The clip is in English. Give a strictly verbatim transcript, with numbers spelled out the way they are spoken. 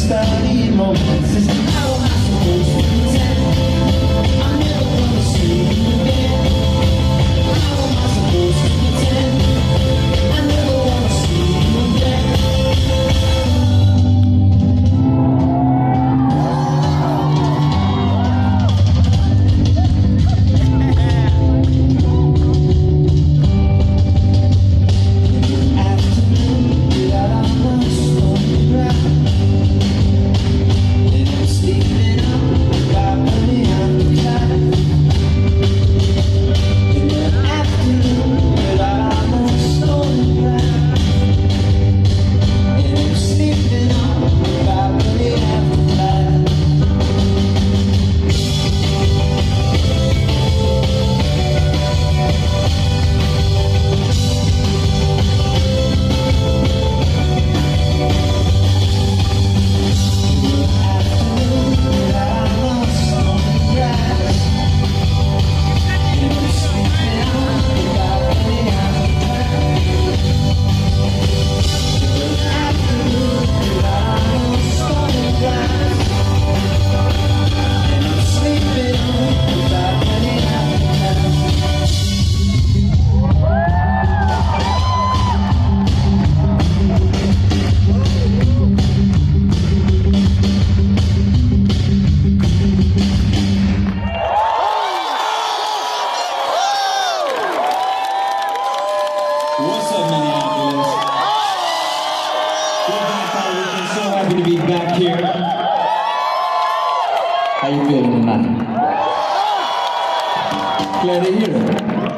studying romances. How am I supposed to pretend I'm never gonna see you again? How am I supposed to pretend I never wanna see you again? What's up, Minneapolis? We're back all weekend. So happy to be back here. How you feeling tonight? Glad to hear it.